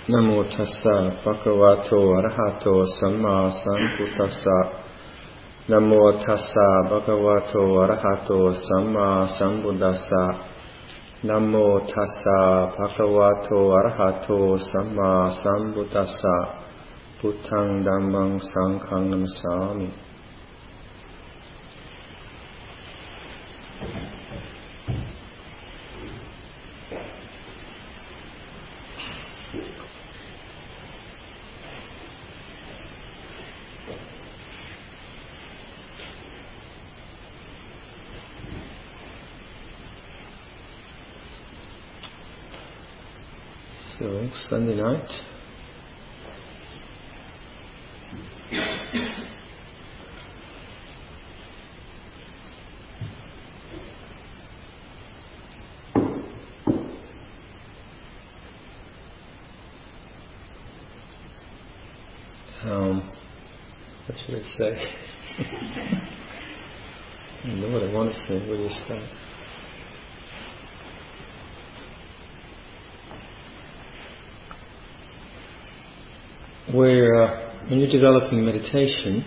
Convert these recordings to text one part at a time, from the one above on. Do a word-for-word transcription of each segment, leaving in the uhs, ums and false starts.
Namo tassa bhagavato arahato samma sambuddhassa. Namo tassa bhagavato arahato samma sambuddhassa. Namo tassa bhagavato arahato samma sambuddhassa. Buddhang dhammang sanghang namasami. So, Sunday night. Um, what should I say? I don't know what I want to say. Where do you start? Where, uh, when you're developing meditation,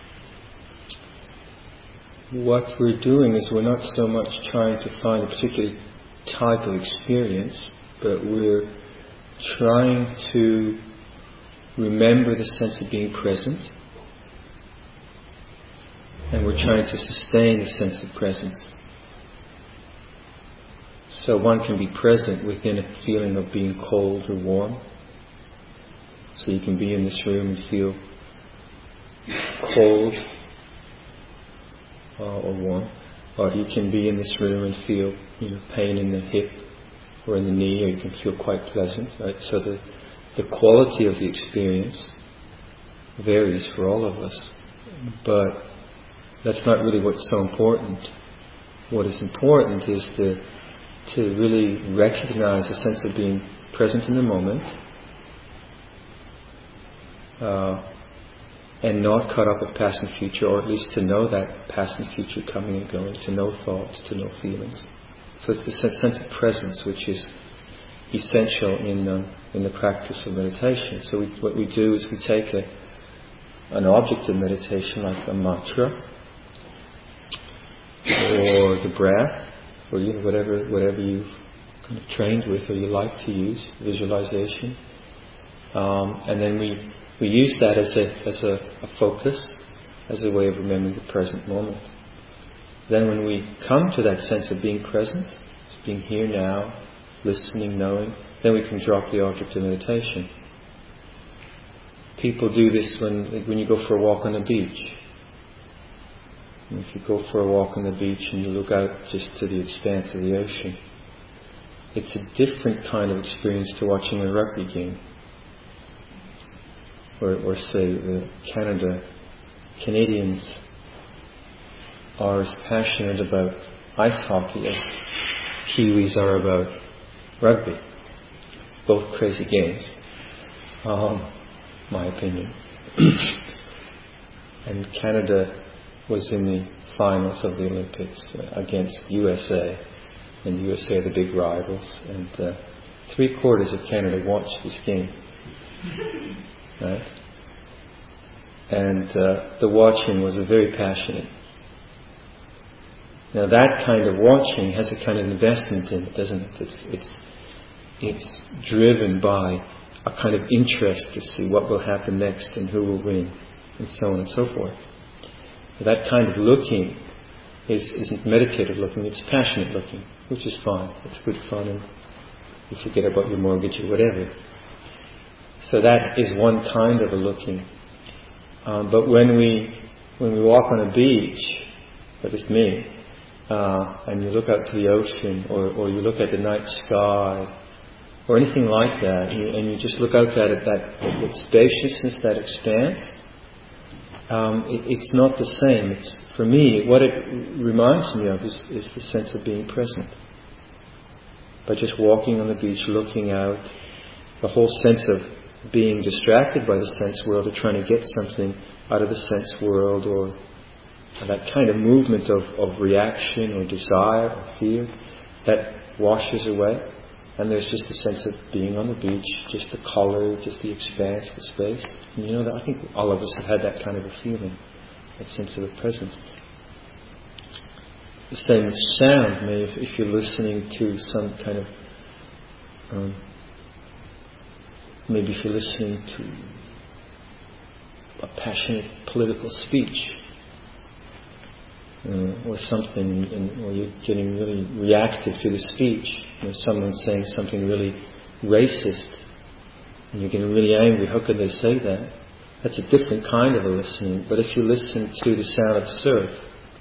what we're doing is we're not so much trying to find a particular type of experience, but we're trying to remember the sense of being present, and we're trying to sustain the sense of presence. So one can be present within a feeling of being cold or warm. So you can be in this room and feel cold uh, or warm, or you can be in this room and feel, you know, pain in the hip or in the knee, or you can feel quite pleasant. Right? So the the quality of the experience varies for all of us, but that's not really what's so important. What is important is to to really recognize a sense of being present in the moment. Uh, and not caught up with past and future, or at least to know that past and future coming and going, to know thoughts, to know feelings. So it's the sense of presence which is essential in the, in the practice of meditation. So we, what we do is we take a, an object of meditation like a mantra, or the breath, or you know, whatever whatever you've kind of trained with or you like to use, visualization, um, and then we We use that as a as a, a focus, as a way of remembering the present moment. Then when we come to that sense of being present, being here now, listening, knowing, then we can drop the object of meditation. People do this when when you go for a walk on the beach. And if you go for a walk on the beach and you look out just to the expanse of the ocean, it's a different kind of experience to watching a rugby game. Or, or say the Canada, Canadians are as passionate about ice hockey as Kiwis are about rugby. Both crazy games, um, my opinion. And Canada was in the finals of the Olympics against U S A, and U S A are the big rivals. And uh, three quarters of Canada watched this game. Right? And uh, the watching was very passionate. Now that kind of watching has a kind of investment in it, doesn't it? It's it's it's driven by a kind of interest to see what will happen next and who will win, and so on and so forth. That kind of looking is isn't meditative looking; it's passionate looking, which is fine. It's good fun, and you forget about your mortgage or whatever. So that is one kind of a looking. Um, but when we when we walk on a beach, that is me, uh, and you look out to the ocean, or, or you look at the night sky, or anything like that, and you, and you just look out at it, that, that spaciousness, that expanse, um, it, it's not the same. It's, for me, what it reminds me of is, is the sense of being present. By just walking on the beach, looking out, the whole sense of being distracted by the sense world, or trying to get something out of the sense world, or that kind of movement of, of reaction or desire or fear, that washes away. And there's just a sense of being on the beach, just the colour, just the expanse, the space. And you know that I think all of us have had that kind of a feeling, that sense of a presence. The same with sound. Maybe if, if you're listening to some kind of, um, maybe if you're listening to a passionate political speech, uh, or something, and, or you're getting really reactive to the speech. You know, someone's saying something really racist, and you're getting really angry. How could they say that? That's a different kind of a listening. But if you listen to the sound of surf,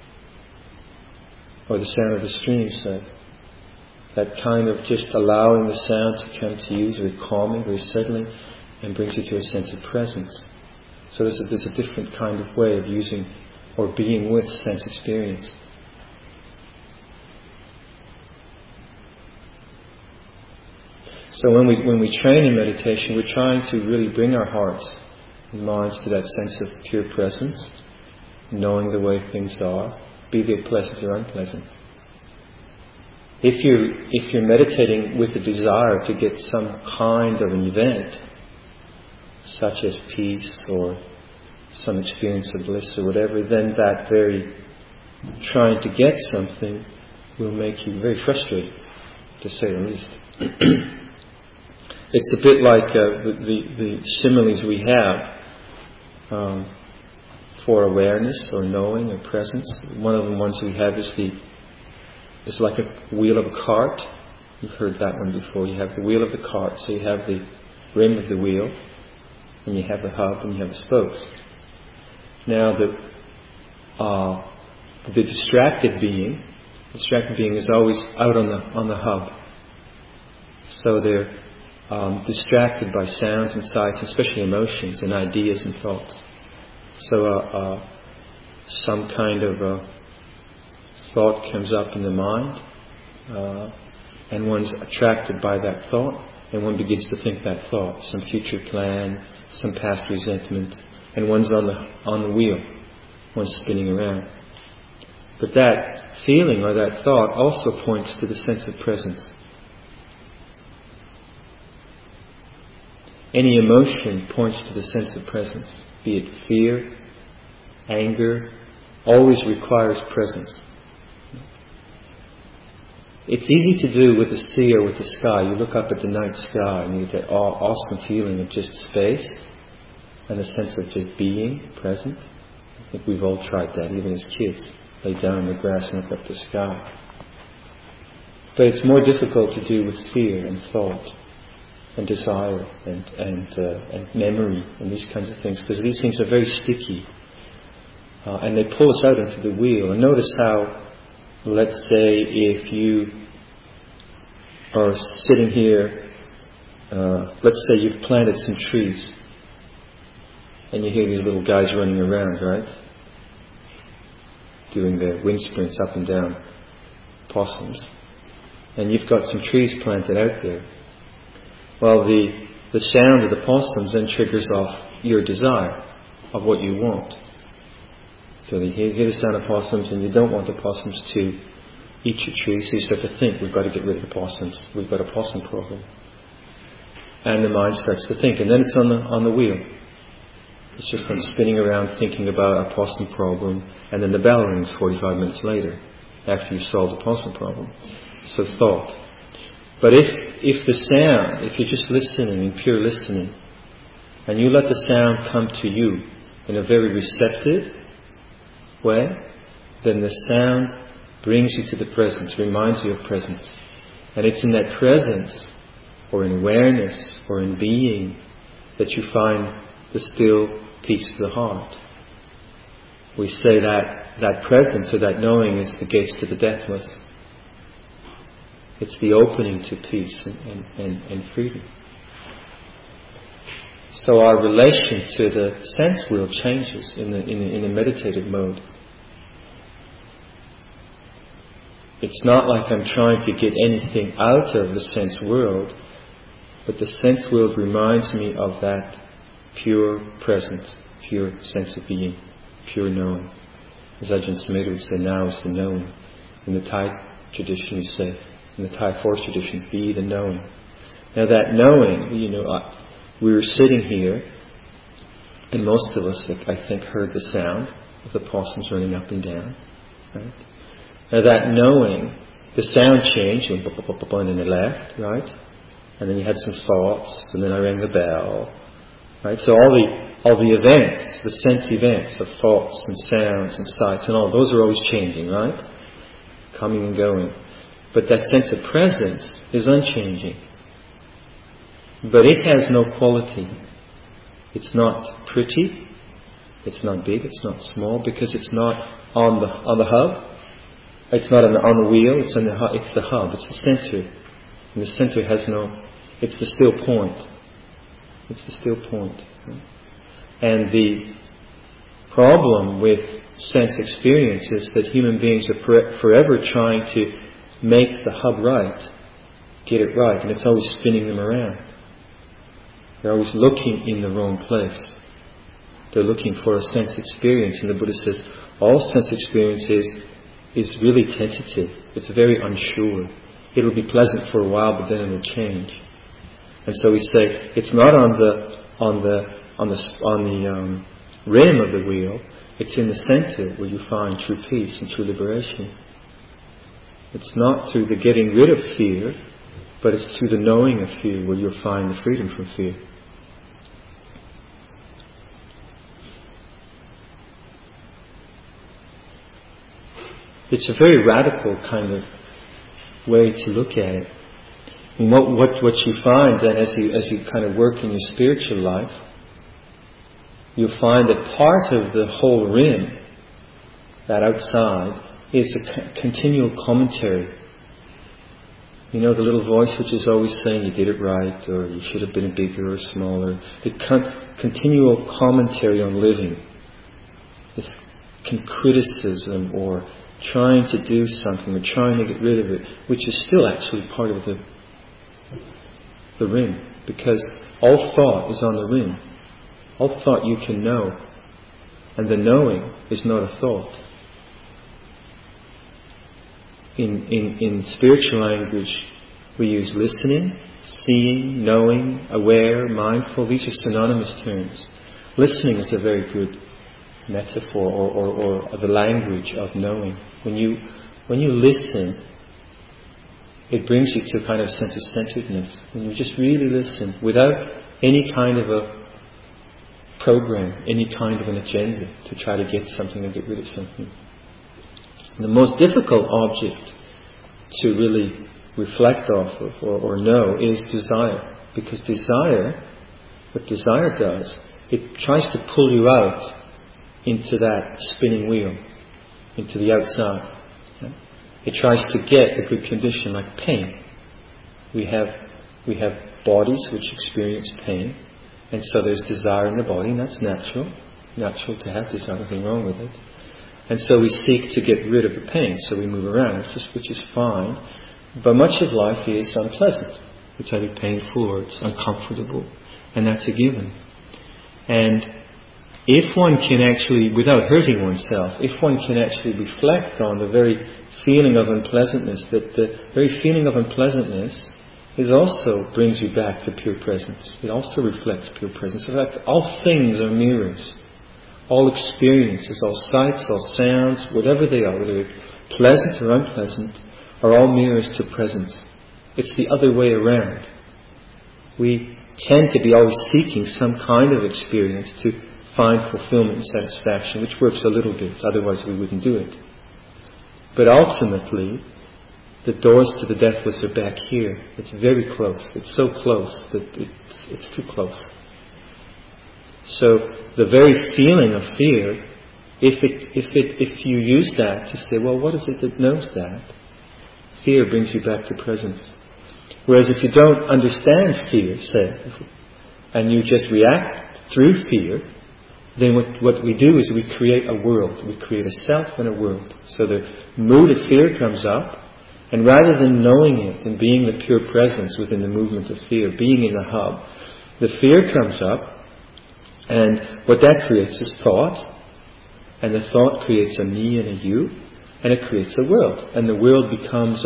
or the sound of the stream, say, that kind of just allowing the sound to come to you is very calming, very settling, and brings you to a sense of presence. So there's a, there's a different kind of way of using or being with sense experience. So when we when we train in meditation, we're trying to really bring our hearts and minds to that sense of pure presence, knowing the way things are, be they pleasant or unpleasant. If you if you're meditating with the desire to get some kind of an event, such as peace or some experience of bliss or whatever, then that very trying to get something will make you very frustrated, to say the least. It's a bit like uh, the, the, the similes we have um, for awareness or knowing or presence. One of the ones we have is the is like a wheel of a cart. You've heard that one before. You have the wheel of the cart, so you have the rim of the wheel, and you have the hub, and you have the spokes. Now, the uh, the distracted being, the distracted being is always out on the on the hub. So they're um, distracted by sounds and sights, especially emotions and ideas and thoughts. So uh, uh, some kind of uh, thought comes up in the mind, uh, and one's attracted by that thought, and one begins to think that thought, some future plan, some past resentment, and one's on the on the wheel, one's spinning around. But that feeling or that thought also points to the sense of presence. Any emotion points to the sense of presence, be it fear, anger, always requires presence. It's easy to do with the sea or with the sky. You look up at the night sky and you get that awesome feeling of just space and a sense of just being present. I think we've all tried that, even as kids. Lay down in the grass and look up at the sky. But it's more difficult to do with fear and thought and desire and and, uh, and memory and these kinds of things, because these things are very sticky, uh, and they pull us out into the wheel. And notice how, let's say, if you are sitting here, uh, let's say you've planted some trees, and you hear these little guys running around, right? Doing their wind sprints up and down, possums. And you've got some trees planted out there. Well, the, the sound of the possums then triggers off your desire of what you want. So you hear, hear the sound of possums, and you don't want the possums to eat your tree, so you start to think, we've got to get rid of the possums. We've got a possum problem. And the mind starts to think, and then it's on the on the wheel. It's just on spinning around thinking about a possum problem, and then the bell rings forty-five minutes later, after you've solved the possum problem. So thought. But if if the sound, if you're just listening, in pure listening, and you let the sound come to you in a very receptive way, then the sound brings you to the presence, reminds you of presence. And it's in that presence, or in awareness, or in being, that you find the still peace of the heart. We say that that presence or that knowing is the gates to the deathless. It's the opening to peace and, and, and, and freedom. So our relation to the sense wheel changes in the in, in a meditative mode. It's not like I'm trying to get anything out of the sense world, but the sense world reminds me of that pure presence, pure sense of being, pure knowing. As Ajahn Sumedho would say, now is the knowing. In the Thai tradition we say, in the Thai forest tradition, be the knowing. Now that knowing, you know, uh, we were sitting here, and most of us, I think, heard the sound of the possums running up and down. Right? Now that knowing, the sound changed, and then it left, right? And then you had some thoughts, and then I rang the bell, right? So all the all the events, the sense events of thoughts and sounds and sights and all, those are always changing, right? Coming and going. But that sense of presence is unchanging. But it has no quality. It's not pretty. It's not big. It's not small, because it's not on the on the hub. It's not on the, on the wheel. It's on the hub. It's the hub. It's the center. And the center has no. It's the still point. It's the still point. And the problem with sense experience is that human beings are forever trying to make the hub right, get it right, and it's always spinning them around. They're always looking in the wrong place. They're looking for a sense experience, and the Buddha says all sense experience is, is really tentative. It's very unsure. It'll be pleasant for a while, but then it'll change. And so we say it's not on the on the on the on the um, rim of the wheel. It's in the center where you find true peace and true liberation. It's not through the getting rid of fear, but it's through the knowing of fear where you'll find the freedom from fear. It's a very radical kind of way to look at it. And what, what, what you find then as you, as you kind of work in your spiritual life, you'll find that part of the whole rim, that outside, is a c- continual commentary. You know, the little voice which is always saying you did it right, or you should have been bigger or smaller. The con- continual commentary on living. This con- criticism or trying to do something or trying to get rid of it, which is still actually part of the the rim, because all thought is on the rim. All thought you can know, and the knowing is not a thought. In, in, in spiritual language, we use listening, seeing, knowing, aware, mindful. These are synonymous terms. Listening is a very good metaphor, or, or, or the language of knowing. When you when you listen, it brings you to a kind of sense of centeredness. When you just really listen, without any kind of a program, any kind of an agenda to try to get something or get rid of something. The most difficult object to really reflect off of or, or know is desire. Because desire, what desire does, it tries to pull you out into that spinning wheel, into the outside. It tries to get a good condition like pain. We have we have bodies which experience pain, and so there's desire in the body, and that's natural. Natural to have desire, nothing wrong with it. And so we seek to get rid of the pain, so we move around, which is, which is fine. But much of life is unpleasant. It's either painful or it's uncomfortable, and that's a given. And if one can actually, without hurting oneself, if one can actually reflect on the very feeling of unpleasantness, that the very feeling of unpleasantness is also brings you back to pure presence. It also reflects pure presence. In fact, all things are mirrors. All experiences, all sights, all sounds, whatever they are, whether they're pleasant or unpleasant, are all mirrors to presence. It's the other way around. We tend to be always seeking some kind of experience to find fulfillment and satisfaction, which works a little bit, otherwise we wouldn't do it. But ultimately, the doors to the deathless are back here. It's very close. It's so close that it's, it's too close. So the very feeling of fear, if it, if it, if you use that to say, well, what is it that knows that? Fear brings you back to presence. Whereas if you don't understand fear, say, and you just react through fear, then what, what we do is we create a world. We create a self and a world. So the mood of fear comes up, and rather than knowing it and being the pure presence within the movement of fear, being in the hub, the fear comes up, and what that creates is thought, and the thought creates a me and a you, and it creates a world. And the world becomes a,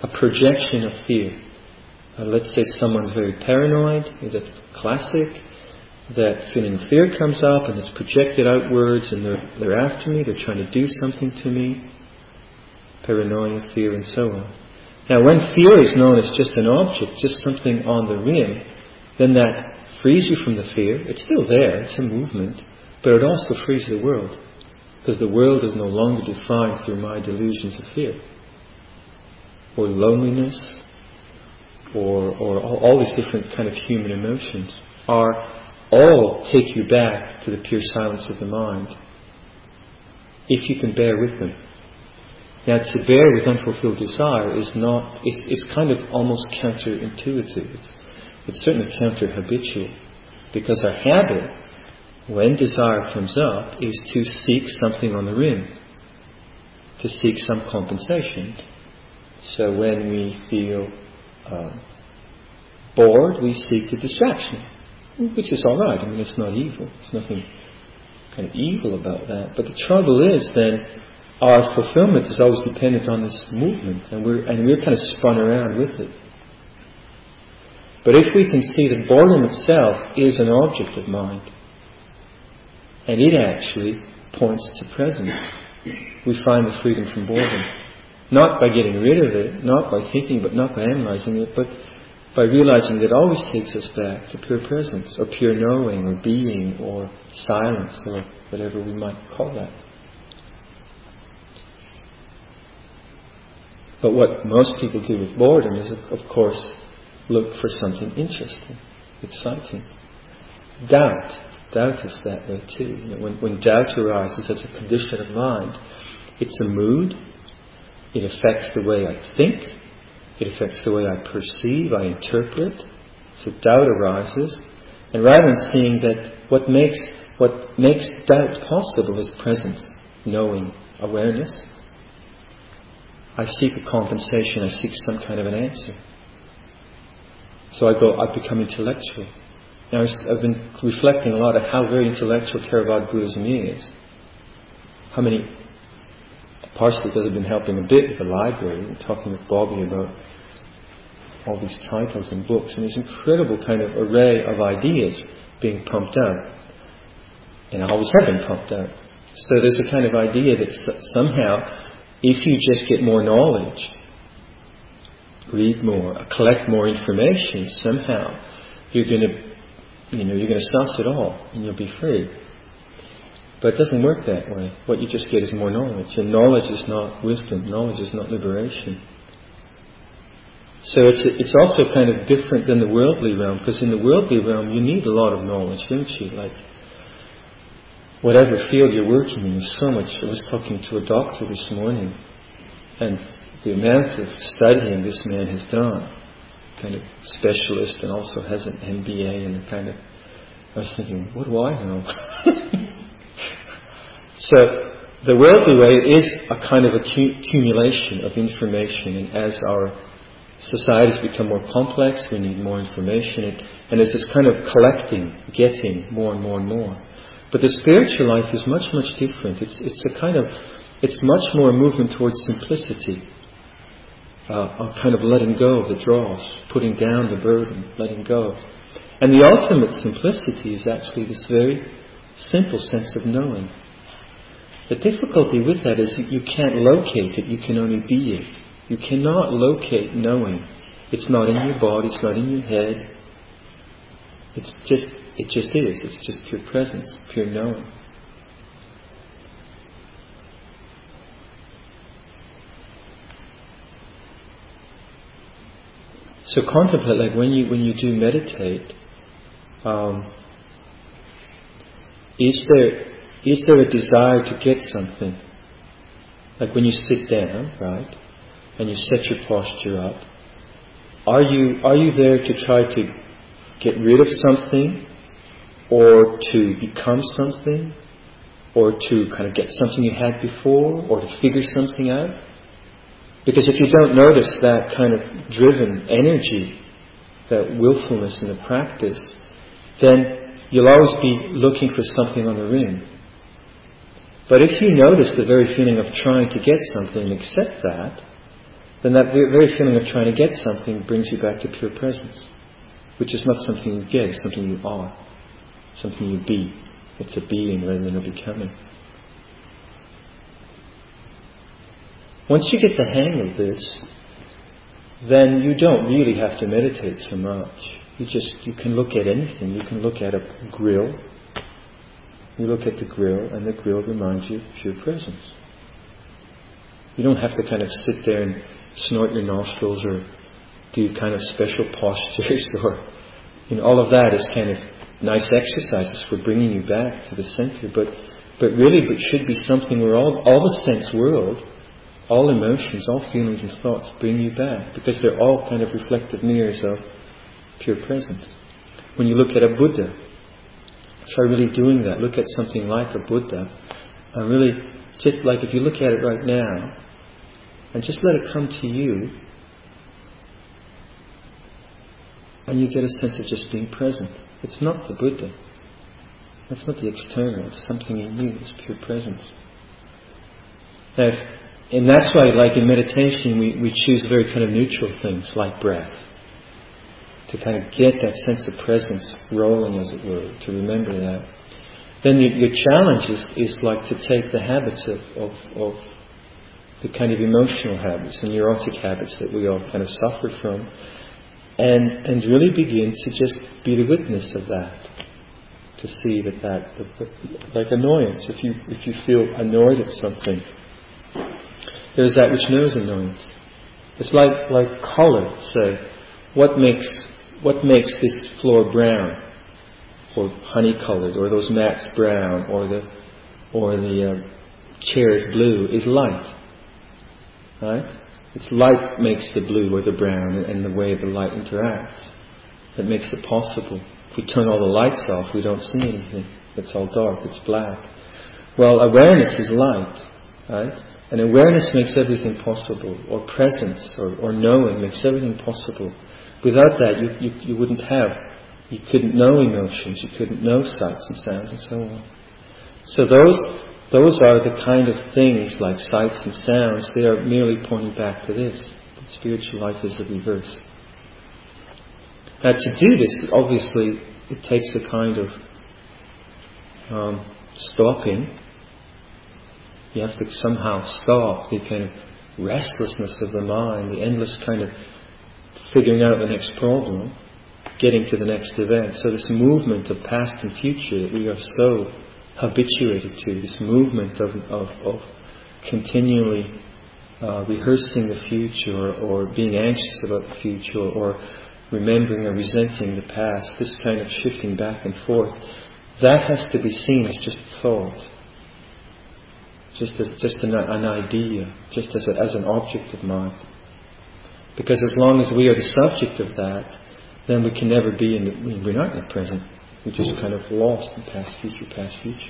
a projection of fear. Uh, let's say someone's very paranoid, that's classic. That feeling of fear comes up and it's projected outwards and they're, they're after me, they're trying to do something to me. Paranoia, fear and so on. Now when fear is known as just an object, just something on the rim, then that frees you from the fear. It's still there, it's a movement, but it also frees the world. Because the world is no longer defined through my delusions of fear. Or loneliness, or, or all, all these different kind of human emotions are all take you back to the pure silence of the mind, if you can bear with them. Now, to bear with unfulfilled desire is not, it's, it's kind of almost counterintuitive. It's, it's certainly counter-habitual. Because our habit, when desire comes up, is to seek something on the rim, to seek some compensation. So when we feel uh, bored, we seek a distraction. Which is all right. I mean, it's not evil. There's nothing kind of evil about that. But the trouble is, then, our fulfillment is always dependent on this movement, and we're and we're kind of spun around with it. But if we can see that boredom itself is an object of mind, and it actually points to presence, we find the freedom from boredom. Not by getting rid of it, not by thinking, but not by analyzing it, but by realizing that it always takes us back to pure presence, or pure knowing, or being, or silence, or whatever we might call that. But what most people do with boredom is, of course, look for something interesting, exciting. Doubt. Doubt is that way too. You know, when, when doubt arises as a condition of mind, it's a mood. It affects the way I think. It affects the way I perceive, I interpret. So doubt arises. And rather than seeing that what makes what makes doubt possible is presence, knowing, awareness, I seek a compensation, I seek some kind of an answer. So I go, I become intellectual. Now I've been reflecting a lot on how very intellectual Theravada Buddhism is. How many, partially because I've been helping a bit with the library, and talking with Bobby about all these titles and books, and there's incredible kind of array of ideas being pumped out. And I always have been pumped out. So there's a kind of idea that somehow, if you just get more knowledge, read more, collect more information, somehow you're going to, you know, you're going to suss it all and you'll be free. But it doesn't work that way. What you just get is more knowledge, and knowledge is not wisdom. Knowledge is not liberation. So it's it's also kind of different than the worldly realm, because in the worldly realm you need a lot of knowledge, don't you? Like whatever field you're working in, there's so much. I was talking to a doctor this morning, and the amount of studying this man has done, kind of specialist, and also has an M B A, and kind of, I was thinking, what do I know? So the worldly way is a kind of accumulation of information, and as our societies become more complex, we need more information, and, and there's this kind of collecting, getting more and more and more. But the spiritual life is much, much different. It's it's a kind of, it's much more a movement towards simplicity, uh, a kind of letting go of the dross, putting down the burden, letting go. And the ultimate simplicity is actually this very simple sense of knowing. The difficulty with that is that you can't locate it, you can only be it. You cannot locate knowing. It's not in your body, it's not in your head. It's just, it just is. It's just pure presence, pure knowing. So contemplate, like when you when you do meditate, um, is there is there a desire to get something? Like when you sit down, right, and you set your posture up, are you are you there to try to get rid of something, or to become something, or to kind of get something you had before, or to figure something out? Because if you don't notice that kind of driven energy, that willfulness in the practice, then you'll always be looking for something on the rim. But if you notice the very feeling of trying to get something and accept that, then that very feeling of trying to get something brings you back to pure presence, which is not something you get, it's something you are, something you be. It's a being rather than a becoming. Once you get the hang of this, then you don't really have to meditate so much. You just, you can look at anything. You can look at a grill. You look at the grill, and the grill reminds you of pure presence. You don't have to kind of sit there and snort your nostrils or do kind of special postures or, you know, all of that is kind of nice exercises for bringing you back to the center. But, but really, it should be something where all, all the sense world, all emotions, all feelings and thoughts bring you back, because they're all kind of reflective mirrors of pure presence. When you look at a Buddha, try really doing that. Look at something like a Buddha, and really, just like if you look at it right now, and just let it come to you, and you get a sense of just being present. It's not the Buddha. That's not the external. It's something in you. It's pure presence. Now, if, and that's why, like in meditation, we, we choose very kind of neutral things like breath, to kind of get that sense of presence rolling, as it were, to remember that. Then your, your challenge is, is like to take the habits of, of, of the kind of emotional habits and neurotic habits that we all kind of suffer from, and and really begin to just be the witness of that. To see that that, like annoyance, if you if you feel annoyed at something, there's that which knows annoyance. It's like like color. Say, what makes what makes this floor brown, or honey colored, or those mats brown, or the or the uh, chairs blue is light, right? It's light makes the blue or the brown, and the way the light interacts that makes it possible. If we turn all the lights off, we don't see anything. It's all dark. It's black. Well, awareness is light, right? And awareness makes everything possible, or presence, or, or knowing makes everything possible. Without that, you, you, you wouldn't have, you couldn't know emotions, you couldn't know sights and sounds and so on. So those, those are the kind of things like sights and sounds, they are merely pointing back to this. The spiritual life is the reverse. Now to do this, obviously, it takes a kind of um, stopping. You have to somehow stop the kind of restlessness of the mind, the endless kind of figuring out the next problem, getting to the next event. So this movement of past and future that we are so habituated to, this movement of, of, of continually uh, rehearsing the future, or, or being anxious about the future, or remembering or resenting the past, this kind of shifting back and forth, that has to be seen as just thought. Just as just an, an idea, just as, a, as an object of mind. Because as long as we are the subject of that, then we can never be in the, we're not in the present. We're just kind of lost in past, future, past, future.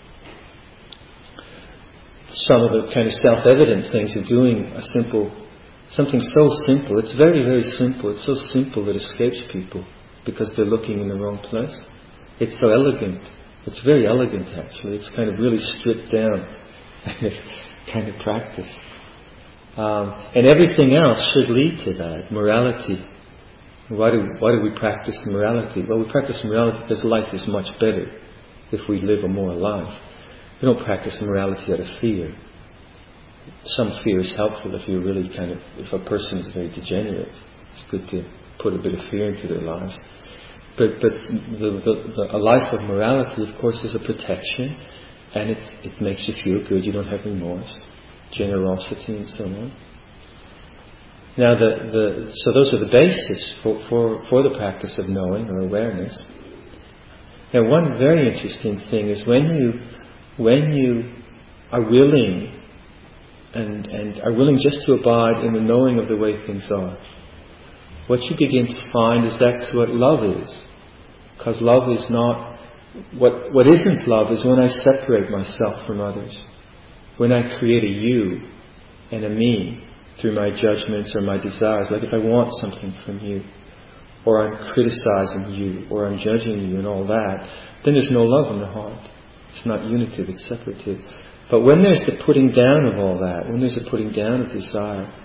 Some of the kind of self-evident things of doing a simple, something so simple, it's very, very simple. It's so simple that it escapes people because they're looking in the wrong place. It's so elegant. It's very elegant, actually. It's kind of really stripped down kind of practice. Um, and everything else should lead to that. Morality. Why do, why do we practice morality? Well, we practice morality because life is much better if we live a moral life. We don't practice morality out of fear. Some fear is helpful if you really kind of, if a person is very degenerate. It's good to put a bit of fear into their lives. But but the, the, the, a life of morality, of course, is a protection. And it's, it makes you feel good. You don't have remorse, generosity, and so on. Now, the, the so those are the basis for, for, for the practice of knowing or awareness. Now, one very interesting thing is when you when you are willing and and are willing just to abide in the knowing of the way things are, what you begin to find is that's what love is. Because love is not What what isn't love is when I separate myself from others. When I create a you and a me through my judgments or my desires. Like if I want something from you, or I'm criticizing you, or I'm judging you and all that, then there's no love in the heart. It's not unitive, it's separative. But when there's the putting down of all that, when there's a putting down of desire,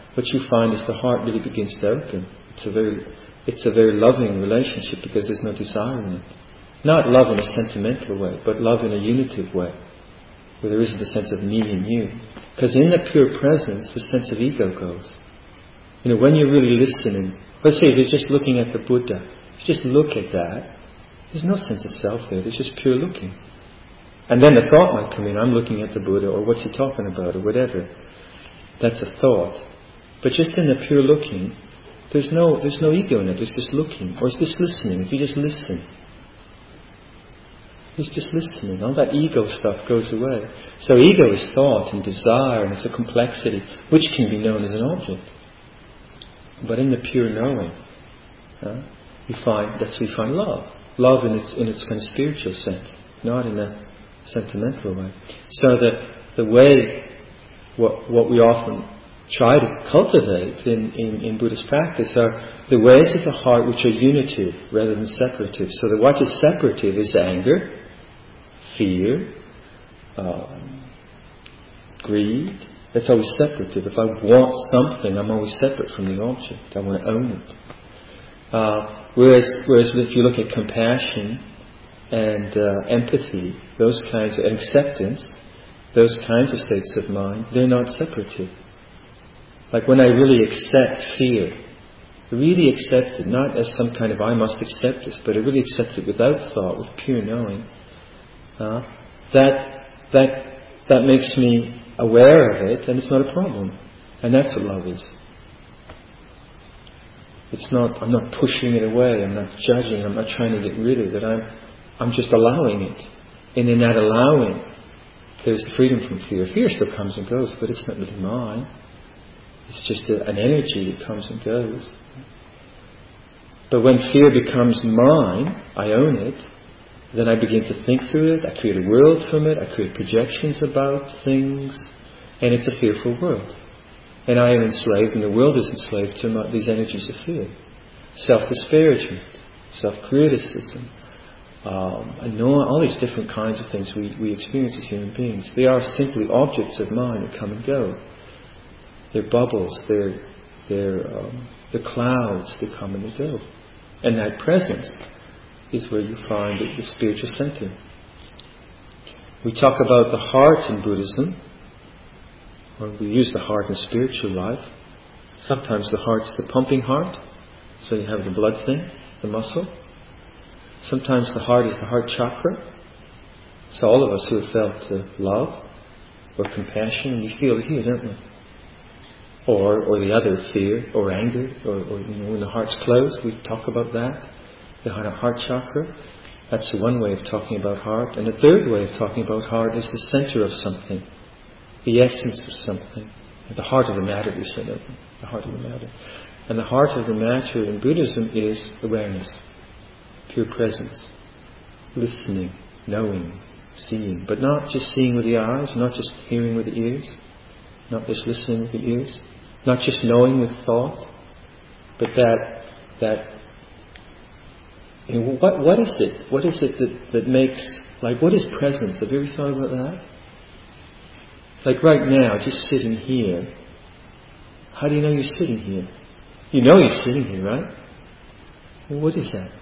what you find is the heart really begins to open. It's a very, it's a very loving relationship because there's no desire in it. Not love in a sentimental way, but love in a unitive way, where there isn't the sense of me and you. Because in the pure presence, the sense of ego goes. You know, when you're really listening, let's say if you're just looking at the Buddha, if you just look at that, there's no sense of self there, there's just pure looking. And then the thought might come in, I'm looking at the Buddha, or what's he talking about, or whatever. That's a thought. But just in the pure looking, there's no there's no ego in it, there's just looking. Or it's just listening, if you just listen. It's just listening. All that ego stuff goes away. So ego is thought and desire, and it's a complexity which can be known as an object. But in the pure knowing, huh, you find that's where you find love. Love in its in its kind of spiritual sense, not in a sentimental way. So the the way what what we often try to cultivate in, in, in Buddhist practice are the ways of the heart which are unitive rather than separative. So the what is separative is anger, fear, um, greed. That's always separative. If I want something, I'm always separate from the object. I want to own it. Uh, whereas, whereas if you look at compassion and uh, empathy, those kinds of and acceptance, those kinds of states of mind, they're not separative. Like when I really accept fear, really accept it, not as some kind of I must accept this, but I really accept it without thought, with pure knowing. Uh, that that that makes me aware of it, and it's not a problem. And that's what love is. It's not. I'm not pushing it away. I'm not judging. I'm not trying to get rid of it. I'm I'm just allowing it. And in that allowing, there's the freedom from fear. Fear still comes and goes, but it's not really mine. It's just a, an energy that comes and goes. But when fear becomes mine, I own it, then I begin to think through it, I create a world from it, I create projections about things, and it's a fearful world. And I am enslaved, and the world is enslaved to my, these energies of fear. Self-disparagement, self-criticism, um, and all these different kinds of things we, we experience as human beings. They are simply objects of mind that come and go. They're bubbles, they're, they're, um, they're clouds that come and they go. And that presence is where you find the, the spiritual center. We talk about the heart in Buddhism, or we use the heart in spiritual life. Sometimes the heart's the pumping heart, so you have the blood thing, the muscle. Sometimes the heart is the heart chakra. So all of us who have felt uh, love or compassion, we feel it here, don't we? Or, or the other, fear or anger, or, or you know, when the heart's closed, we talk about that. The heart chakra. That's one way of talking about heart. And the third way of talking about heart is the center of something, the essence of something, the heart of the matter. We said that, the heart of the matter. And the heart of the matter in Buddhism is awareness, pure presence, listening, knowing, seeing, but not just seeing with the eyes, not just hearing with the ears, not just listening with the ears, not just knowing with thought, but that that you know, what what is it? What is it that, that makes, like, what is presence? Have you ever thought about that? Like right now, just sitting here. How do you know you're sitting here? You know you're sitting here, right? Well, what is that?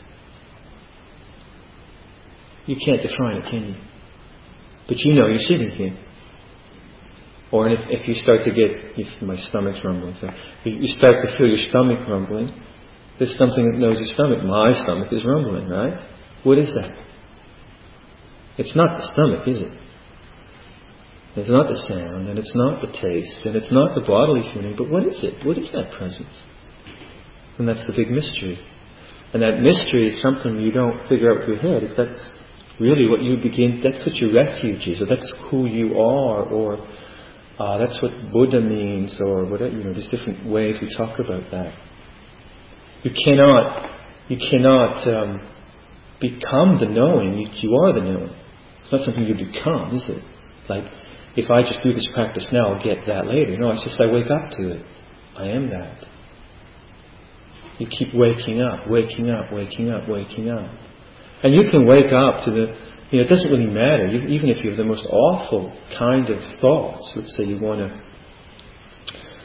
You can't define it, can you? But you know you're sitting here. Or if, if you start to get, if my stomach's rumbling, so if you start to feel your stomach rumbling, there's something that knows your stomach. My stomach is rumbling, right? What is that? It's not the stomach, is it? It's not the sound, and it's not the taste, and it's not the bodily feeling, but what is it? What is that presence? And that's the big mystery. And that mystery is something you don't figure out with your head. If that's really what you begin, that's what your refuge is, or that's who you are, or Uh, that's what Buddha means, or whatever. You know, there's different ways we talk about that. You cannot, you cannot um, become the knowing. You, you are the knowing. It's not something you become, is it? Like, if I just do this practice now, I'll get that later. No, it's just I wake up to it. I am that. You keep waking up, waking up, waking up, waking up, and you can wake up to the. You know, it doesn't really matter. You, even if you have the most awful kind of thoughts, let's say you want to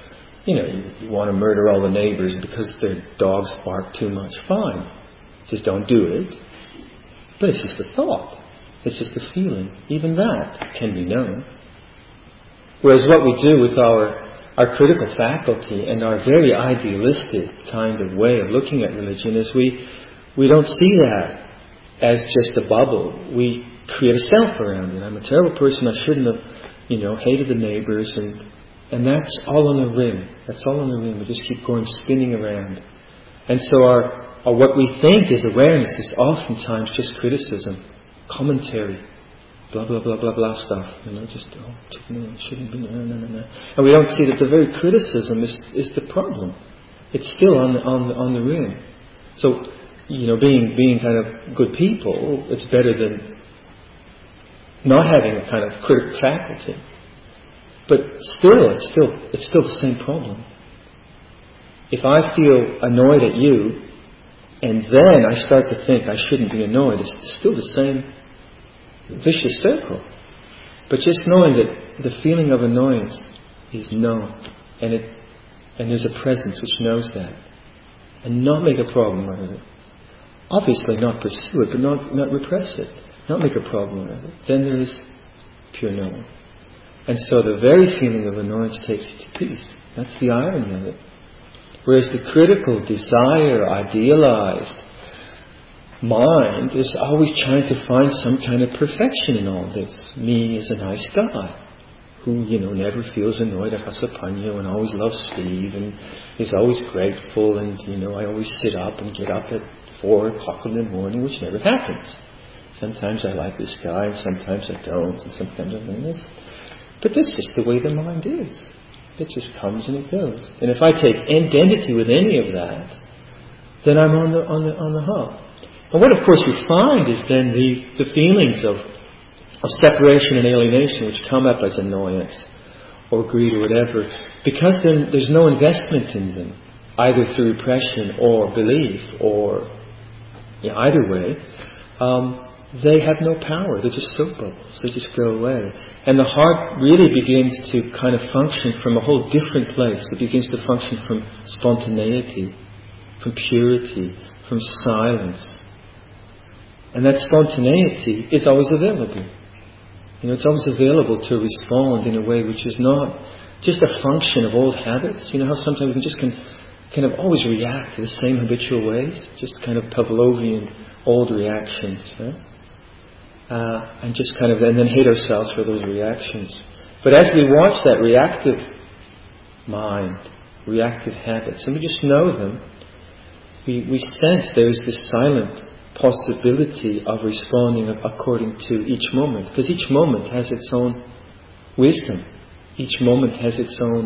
You know, you, you want to murder all the neighbors because their dogs bark too much. Fine. Just don't do it. But it's just a thought. It's just a feeling. Even that can be known. Whereas what we do with our our critical faculty and our very idealistic kind of way of looking at religion is we we don't see that as just a bubble. We create a self around it. I'm a terrible person. I shouldn't have, you know, hated the neighbors, and and that's all on the rim. That's all on the rim. We just keep going spinning around, and so our, our what we think is awareness is oftentimes just criticism, commentary, blah blah blah blah blah stuff. You know, just oh, it shouldn't be, no, no, no, no. And we don't see that the very criticism is is the problem. It's still on the on the on the rim. So, you know, being being kind of good people, it's better than not having a kind of critical faculty. But still, it's still it's still the same problem. If I feel annoyed at you, and then I start to think I shouldn't be annoyed, it's still the same vicious circle. But just knowing that the feeling of annoyance is known, and it and there's a presence which knows that, and not make a problem out of it. Obviously, not pursue it, but not not repress it, not make a problem out of it. Then there is pure knowing. And so the very feeling of annoyance takes you to peace. That's the irony of it. Whereas the critical, desire, idealized mind is always trying to find some kind of perfection in all this. Me is a nice guy who, you know, never feels annoyed at Hasapanya and always loves Steve and is always grateful, and, you know, I always sit up and get up at four o'clock in the morning, which never happens. Sometimes I like this guy and sometimes I don't, and sometimes I don't. This. But that's just the way the mind is. It just comes and it goes. And if I take identity with any of that, then I'm on the on the on the hook. And what, of course, you find is then the, the feelings of of separation and alienation, which come up as annoyance or greed or whatever, because then there's no investment in them, either through repression or belief, or yeah, either way. Um, They have no power. They're just soap bubbles. They just go away. And the heart really begins to kind of function from a whole different place. It begins to function from spontaneity, from purity, from silence. And that spontaneity is always available. You know, it's always available to respond in a way which is not just a function of old habits. You know how sometimes we can just can kind of always react to the same habitual ways, just kind of Pavlovian old reactions, right? Uh, and just kind of, and then hate ourselves for those reactions. But as we watch that reactive mind, reactive habits, and we just know them, we, we sense there is this silent possibility of responding according to each moment. Because each moment has its own wisdom. Each moment has its own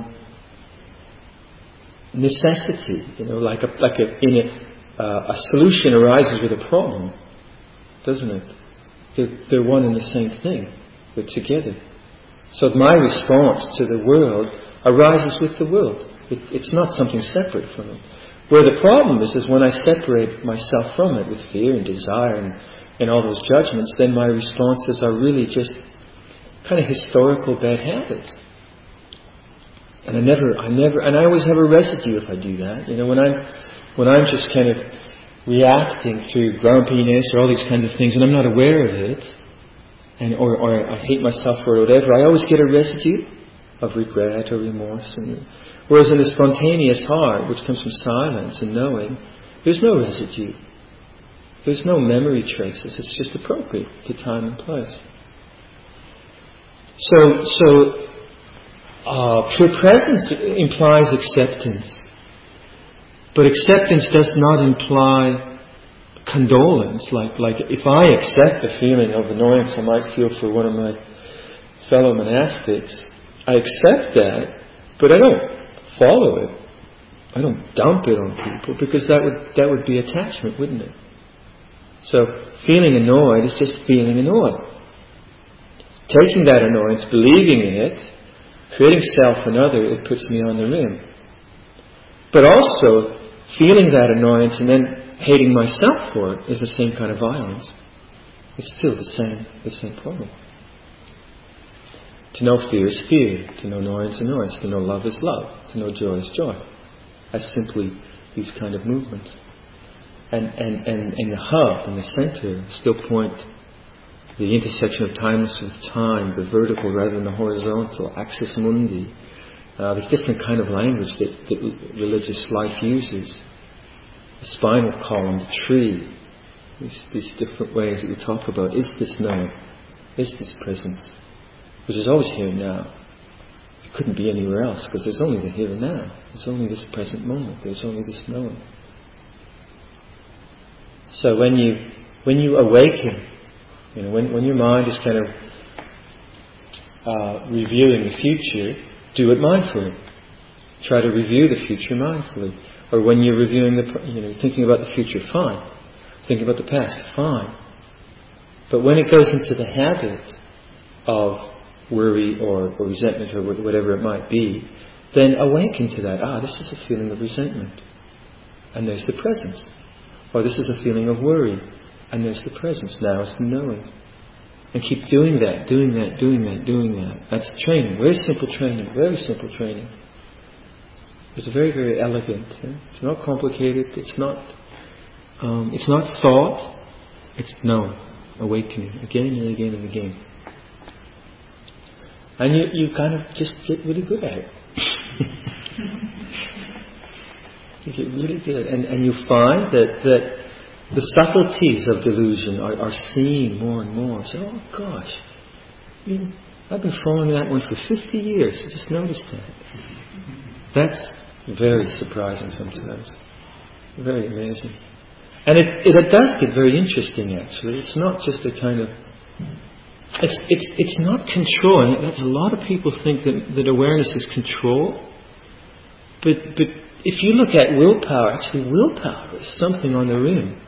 necessity. You know, like a, like a, in a, uh, a solution arises with a problem, doesn't it? They're, they're one and the same thing. They're together. So my response to the world arises with the world. It, it's not something separate from it. Where the problem is, is when I separate myself from it with fear and desire and, and all those judgments, then my responses are really just kind of historical bad habits. And I never, I never, and I always have a residue if I do that. You know, when I'm, when I'm just kind of reacting through grumpiness or all these kinds of things, and I'm not aware of it, and or, or I hate myself for it or whatever, I always get a residue of regret or remorse. And, whereas in the spontaneous heart, which comes from silence and knowing, there's no residue. There's no memory traces. It's just appropriate to time and place. So, so uh, pure presence implies acceptance. But acceptance does not imply condolence. Like, like if I accept the feeling of annoyance I might feel for one of my fellow monastics, I accept that, but I don't follow it. I don't dump it on people, because that would that would be attachment, wouldn't it? So feeling annoyed is just feeling annoyed. Taking that annoyance, believing in it, creating self and other, it puts me on the rim. But also, feeling that annoyance and then hating myself for it is the same kind of violence. It's still the same, the same problem. To know fear is fear. To know annoyance is annoyance. To know love is love. To know joy is joy. That's simply these kind of movements. And, and, and, and the hub and the center still point the intersection of timeless with time, the vertical rather than the horizontal, axis mundi. Uh, this different kind of language that, that religious life uses. The spinal column, the tree. These, these different ways that we talk about. Is this knowing? Is this presence? Which is always here and now. It couldn't be anywhere else because there's only the here and now. There's only this present moment. There's only this knowing. So when you when you awaken, you know, when when your mind is kind of uh, reviewing the future, do it mindfully. Try to review the future mindfully. Or when you're reviewing the, you know, thinking about the future, fine. Thinking about the past, fine. But when it goes into the habit of worry or, or resentment or whatever it might be, then awaken to that. Ah, this is a feeling of resentment. And there's the presence. Or this is a feeling of worry. And there's the presence. Now it's the knowing. And keep doing that, doing that, doing that, doing that. That's training. Very simple training. Very simple training. It's very, very elegant. Yeah? It's not complicated. It's not um, it's not thought. It's knowing. Awakening. Again and again and again. And you, you kind of just get really good at it. You get really good. And, and you find that, that the subtleties of delusion are, are seen more and more. So, oh gosh, I mean, I've been following that one for fifty years. I just noticed that. That's very surprising sometimes. Very amazing. And it, it, it does get very interesting, actually. It's not just a kind of... It's it's it's not control. That's a lot of people think that, that awareness is control. But but if you look at willpower, actually willpower is something on the rim.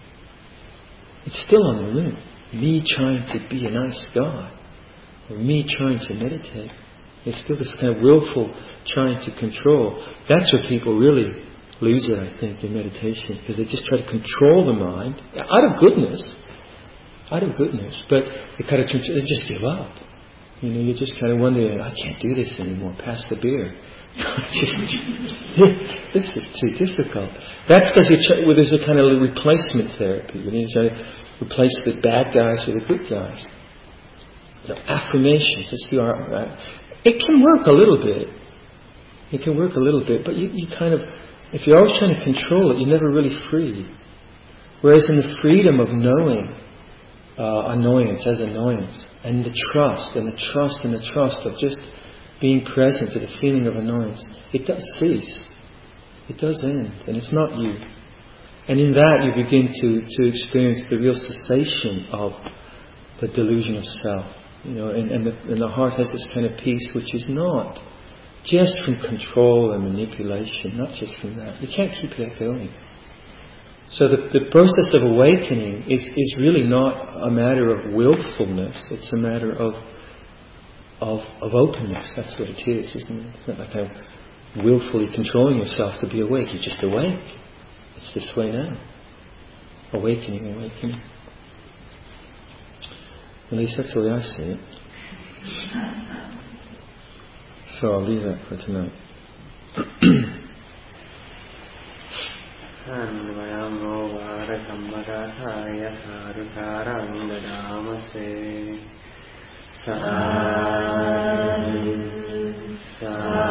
It's still on the rim. Me trying to be a nice guy, or me trying to meditate. It's still this kind of willful trying to control. That's where people really lose it, I think, in meditation, because they just try to control the mind out of goodness. Out of goodness, but they kind of they just give up. You know, you just kind of wonder, I can't do this anymore. Pass the beer. just, this is too difficult. That's because try, well, there's a kind of replacement therapy. You need to replace the bad guys with the good guys. So affirmations. Let's do our. It can work a little bit. It can work a little bit, but you, you kind of, if you're always trying to control it, you're never really free. Whereas in the freedom of knowing. Uh, annoyance as annoyance, and the trust, and the trust, and the trust of just being present to the feeling of annoyance. It does cease. It does end, and it's not you. And in that you begin to, to experience the real cessation of the delusion of self. You know, and, and, the, and the heart has this kind of peace which is not just from control and manipulation, not just from that. You can't keep that going. So the, the process of awakening is, is really not a matter of willfulness. It's a matter of, of of openness. That's what it is, isn't it? It's not like I'm willfully controlling yourself to be awake. You're just awake. It's this way now. Awakening, awakening. At least that's the way I see it. So I'll leave that for tonight. Anvayamo vara sammadāthāya sārutārāṁ dadāmase. Sadhu, sadhu.